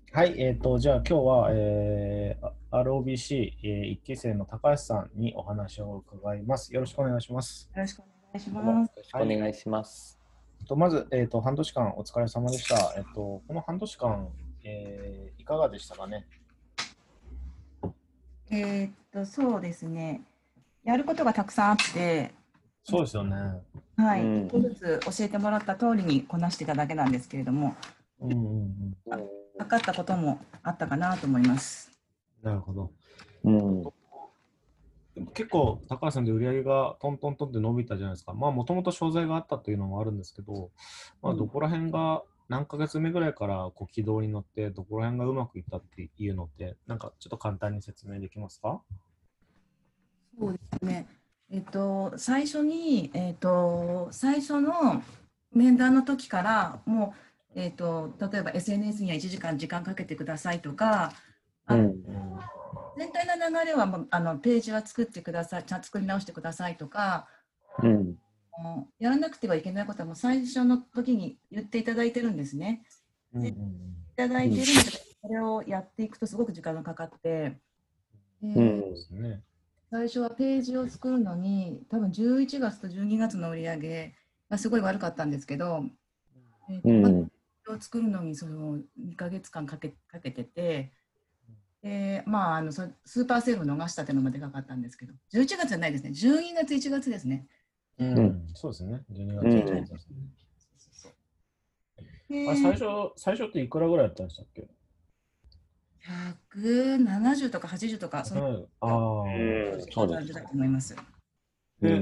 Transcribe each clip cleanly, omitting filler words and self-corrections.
はい、じゃあ今日は、ROBC、1期生の高橋さんにお話を伺います。よろしくお願いします。 よろしくお願いしどうもよます。 ろしくはい。 お願いします。 まず、半年間お疲れ様でした。この半年間、いかがでしたかね。 そうですね。やることがたくさんあって、 そうですよね。 はい、一うん。 個ずつ教えてもらった通りにこなしてただけなんですけれども、 うんうんうん。 分かったこともあったかなと思います。 なるほど。 うん。 でも結構、高橋さんで売り上げがトントントンって伸びたじゃないですか。まあ、もともと商材があったっていうのもあるんですけど、まあ、どこら辺が何ヶ月目ぐらいからこう軌道に乗って、どこら辺がうまくいったっていうのって、なんかちょっと簡単に説明できますか？ そうですね。最初に、最初の面談の時からもう、例えば SNS には1時間かけてくださいとか、あ、 うん。 全体の流れはもうページは作ってください、ちゃんと作り直してくださいとか、 うん。 やらなくてはいけないことはもう最初の時に言っていただいてるんですね。で、いうんうんうん。 ただうん。 いてるので、それをやっていくとすごく時間がかかって、でうん。 そうですね。 最初はページを作るのに、多分11月と12月の売り上げがすごい悪かったんですけど、まずうん。 を作るのにその2ヶ月間かけてて、まあ、スーパーセールを逃したっていうのまでかかったんですけど、11月じゃないですね、12月、1月ですね。 ううん。 ん、そうですね。12月、1 うん。 月ですね。あれ、 で、 最初っていくらぐらいだったんでしたっけ？ 170とか80とか、そのああ、 そうです。 感じだと思います。 で、 うん。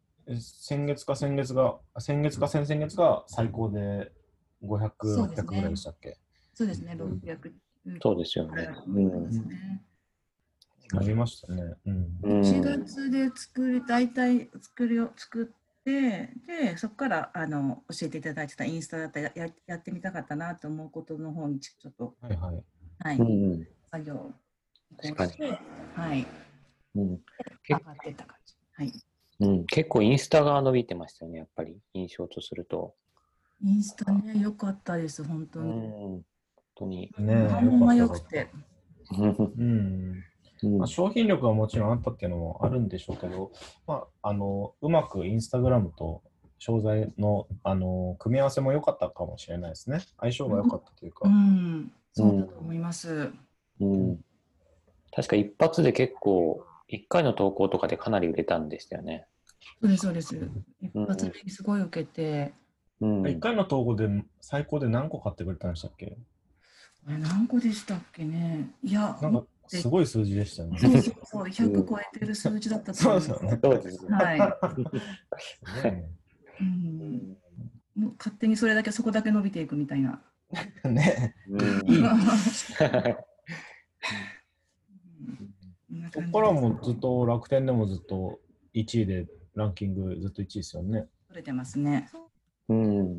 先月か先々月が最高で500、 そうです 600ぐらいでね。 したっけ？ そうですね、600 そうですよね。 くらいだと思いまうん。 すね。 なりましたね。うん。 う 1 ん。 月で大体作って、で、そこから教えていただいてたインスタだったりやってみたかったなと思うことの方にちょっと、 はいはい。 はい、 うん。 作業を移確かに。 行して、はい、 うん。け、 上がっていった感じ。はい。 うん。結構インスタが伸びてましたよね、やっぱり。印象とすると。 インスタね、良かったです、本当うに。 ん。本当に。 ねえ、よか反応がったよかった。 良くて。 うん。まあ、 うん。 商品力はもちろんあったっていうのもあるんでしょうけど、まあ、うまくインスタグラムと商材の、組み合わせも良かったかもしれないですね。相性が良かったといううか。 ん、 うん。 そうだと思います。 うん。確か一発で結構、一回の投稿とかでかなり売れたんでしたよね。 そうです、そうです。一発うん。 目にすごい受けて、 1 うん。 回の統合で最高で何個買ってくれたんでしたっけ？ あれ何個でしたっけね。いや、 なんか、すごい数字でしたよね。 そうそうそう、100 うん。 超えてる数字だったと思います。 そうですよね。 そうですね。 はい。 すごいね。 うん、もう勝手にそこだけ伸びていくみたいな。 ね、 うん。 いい。 こんなそ感じです。 こからもずっと楽天でもずっと1位で、ランキングずっと1位ですよね。 取れてますね。 うん。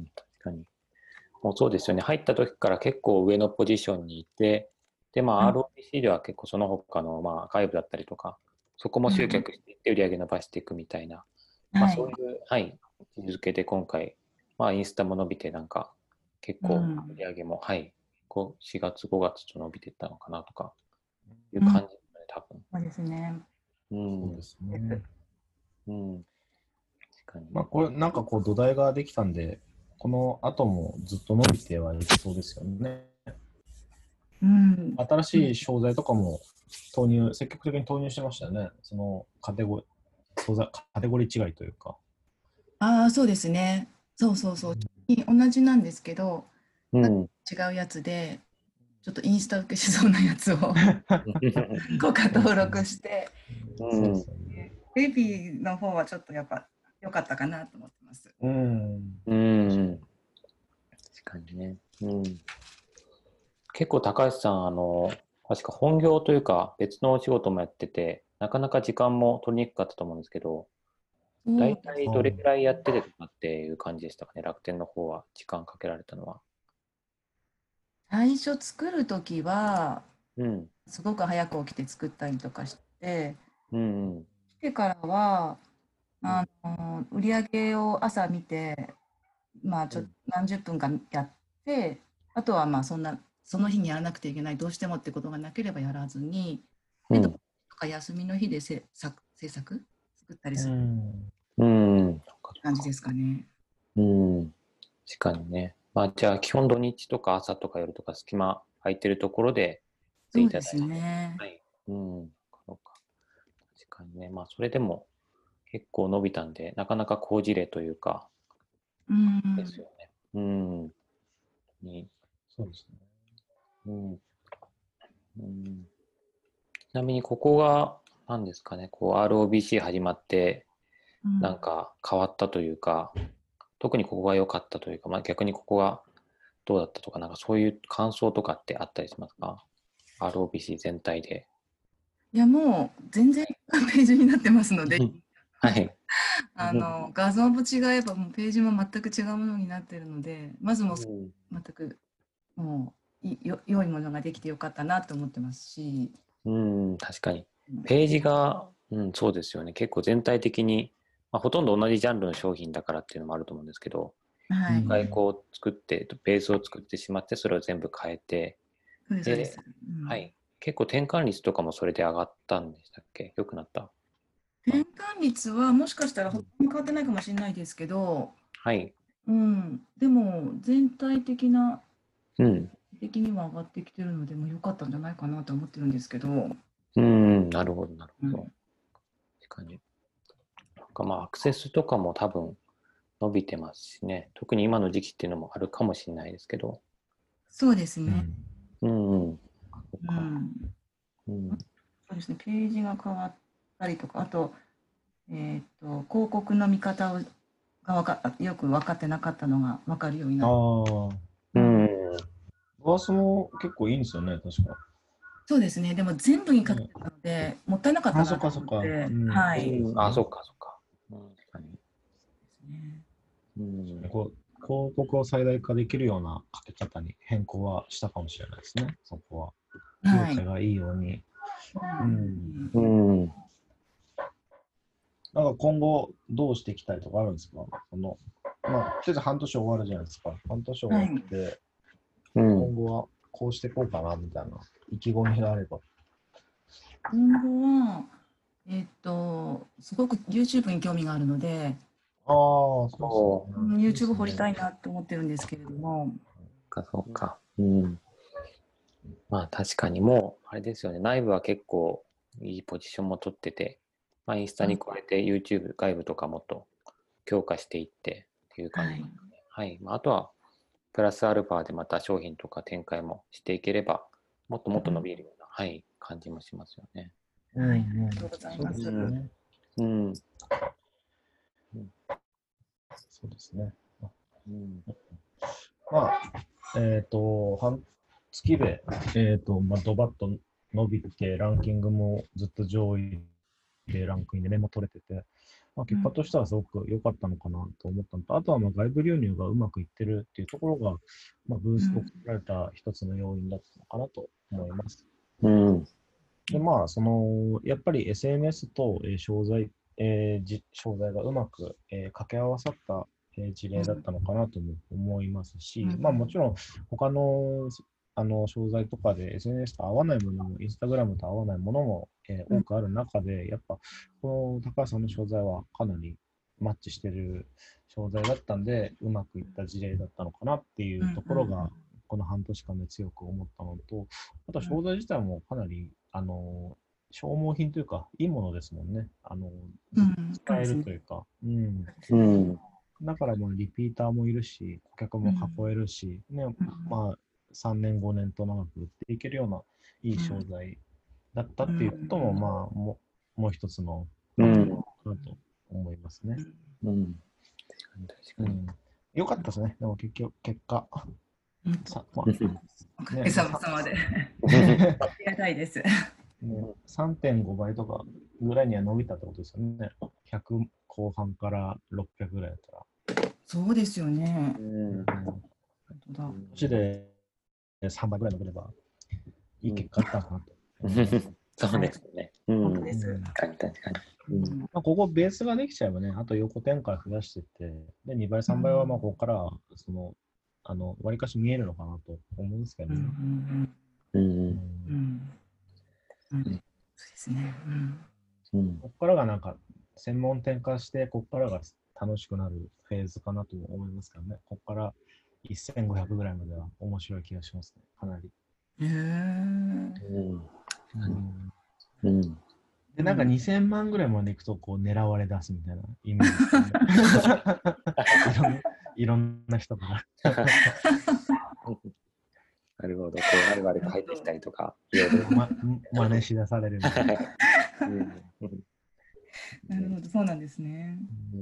確かに。もうそうですよね。入った時から結構上のポジションにいて、で、まあ、 うん、 ROBC では結構その他の、まあ、外部だったりとか、そこもうん、 集客していって売り上げ伸ばしていくみたいな、まあ、 はい。 そういう、はい、位置づけで今回、まあ、インスタも伸びて、なんか、結う構売ん、 り上げも、はい、4月、5月と伸びていったのかなとかいううん、 感じですね、多分。 そうですね。 うん。 そうですね。 うん。確かに。 まあ、これ、なんかこう土台ができたんで、この後もずっと伸びてはいきそうですよね。 うん、 新しい商材とかも積極的に投入してましたよね。そのカテゴリー違いというか。 ああ、そうですね。そうそうそう。同じなんですけど、 うん。 違うやつで、ちょっとインスタ受けしそうなやつを5回登そうですね。 録して、 そうでうん。 すよね。 ベビーの方はちょっとやっぱ良かったかなと思ってます。 うん。 うん。確かにね。うん。結構高橋さん、確か本業というか別のお仕事もやってて、なかなか時間も取りにくかったと思うんですけど、大そうです体どれくらいやっててとかっていう感じでしたかね、楽天の方は、時間かけられたのは。 最初作る時はうん。 すごく早く起きて作ったりとかして、 うん、うん。 でからはうん。 売り上げを朝見て、まあうん。 何十分かやって、あとはまあそんなその日にやらなくてはいけない、どうしてもってことがなければやらずに、で、 うん。 とか休みの日で制作作ったりするうん。 感じですかね。 うん。確かにね。まあ、じゃあ、基本土日とか朝とか夜とか隙間空いてるところでしてそうですいただいて。 ね。 はい。うん。そうか。確かにね。まあ、それでも結構伸びたんで、なかなか好事例というか、 うん。 ですよね。うん。に、 そうですね。 うん。うん、ちなみにここが何ですかね、こう ROBC 始まってなんか変わったというか、特にここが良かったというか、まあ、逆にここがどうだったとか、なんかそういう感想とかってあったりしますか？ ROBC 全体で。 いや、もう全然ページになってますので、 はい。 画像も違えばもうページも全く違うものになっているので、まずもううん全くもう良いものができてよかったなと思ってますし、 うん、確かに。ページが、うん、そうですよね。結構全体的に、まあ、ほとんど同じジャンルの商品だからっていうのもあると思うんですけど、 はい、 一回こう作って、ベースを作ってしまって、それを全部変えて、 そうです、そうです。 で、はい。結構転換率とかもそれで上がったんでしたっけ？良くなった？ 変換率はもしかしたらうん、 ほとんど変わってないかもしれないですけど、 はい。 でも全体うん。 的には上がってきてるので、もう良かったんじゃないかなと思ってるんですけど、 うん、なるほど、なるほど。 うん、 確かに。なんかまあ、アクセスとかも多分伸びてますしね。特に今の時期っていうのもあるかもしれないですけど。 そうですね。 うんうんうん。そっか。 うん、 うん。 そうですね。ページが変わったりとか、あと、広告の見方がよく分かってなかったのが分かるようになって、 ああ、 うん。 バースも結構いいんですよね、確か。 そうですね。でも全部にかけね、 てたので、もったいなかったあ、そなとっかそっか。 思って、 うん、 はい。 そうですうん。あ、 ね。 そっか、そっか。うん、確かに。 ね、 うん。 こう広告を最大化できるようなかけ方に変更はしたかもしれないですね、そこは。業はい。 界がいいように。うん。 うん。 なんか今後どうしていきたいとかあるんですか？まあ、とりあえず半年終わるじゃないですか。半年終わはい。 って、 うん。 今後はこうしていこうかなみたいな意気込みがあれば。 今後は、すごく YouTube に興味があるので、 ああ、そうですおー、 ね。いいで YouTube すね。 掘りたいなと思ってるんですけれども、 そうか。うん。まあ確かにもう、あれですよね。内部は結構いいポジションも取ってて、まあインスタに加えて YouTube 外部とかもっと強化していってっていう感はい。 じですね。はい。まああとは、プラスアルファでまた商品とか展開もしていければ、もっともっと伸びるような、はい、感じもしますよね。 うんはい、あうん。 りがとうございそうでます。 すね。 うん。 そうですね。 うん。 まあ、半月で、まあ、ドバッと伸びて、ランキングもずっと上位でランクインでメモ取れてて、まあ、結果としてはすごく良かったのかなと思ったのと、あとはまあ外部流入がうまくいってるっていうところが、まあ、ブーストをかけられた一つの要因だったのかなと思います。 うん。 で、まあ、やっぱり SNS と、商材、商材がうまく、掛け合わさった、事例だったのかなとも思いますし、まあ、もちろん他の、商材とかで SNS と合わないものも、インスタグラムと合わないものも、多くある中で、やっぱ、この高橋さんの商材はかなりマッチしてる商材だったんで、うまくいった事例だったのかなっていうところが、この半年間で強く思ったのと、あとは商材自体もかなり、消耗品というか、いいものですもんね。ずっと使えるというか。うん。 うん。 だからまあ、リピーターもいるし、顧客も囲えるし、ね、まあ、3年、5年と長く売っていけるようないい商材だったっていうことも、まあ、もう一つのうん。 かなと思いますね。 うん。確かに、確かに。 うん。よかったですね。でも結果、まおかあ、ね、 げさま様で。ありがたいです。 ね、3.5倍とかぐらいには伸びたってことですよね。100後半から600ぐらいだったら。 そうですよね。 うん。 本当だ。 年で3倍ぐらい伸びればいい結果だったのかなと思います。 そうですね。うん。 本当です。 確かに、確かに。うん。 まあ、ここベースができちゃえばね、あと横展開増やしていって、で、2倍、3倍はまあここからそのわりかし見えるのかなと思うんですけどね。 そうですね。 ここからがなんか専門店化して、ここからが楽しくなるフェーズかなと思いますからね。ここから1500ぐらいまでは面白い気がしますね。かなり。で、なんか2000万ぐらいまでいくと、こう狙われ出すみたいなイメージですね。いろんな人から。 なるほど、こう、我々が入ってきたりとか、いろいろ。 真似しだされるみたいな。 なるほど、そうなんですね。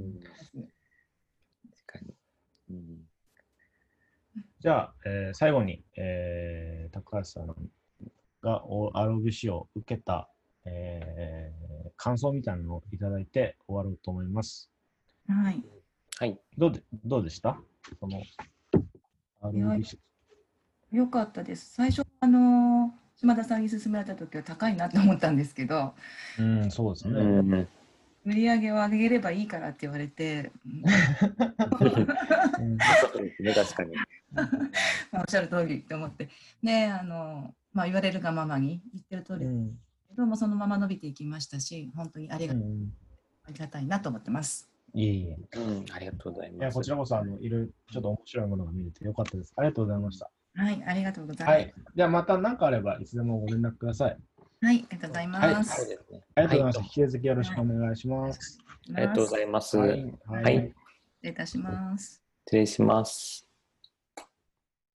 確かに。 じゃあ、最後に、高橋さんが ROBC を受けた、感想みたいなのをいただいて終わろうと思います。 はい。 はい。 どうでしたその ROBC。 よかったです。最初、島田さんに勧められたときは高いなと思ったんですけど、 そうですね。 売り上げを上げればいいからって言われて、 そうですね、確かに。 おっしゃる通りと思って、で、言われるがままに言ってる通りですけども、そのまま伸びていきましたし、本当にありがたいなと思ってます。 いえいえ。 ありがとうございます。 こちらこそいろいろちょっと面白いものが見れてよかったです。ありがとうございました。 はい、ありがとうございます。はい。 じゃあまた何かあればいつでもご連絡くだささい。 はい、ありがとうございます。 ありがとうございます。引き続きよろしくお願いします。 ありがとうございます。 失礼いたします。 失礼します。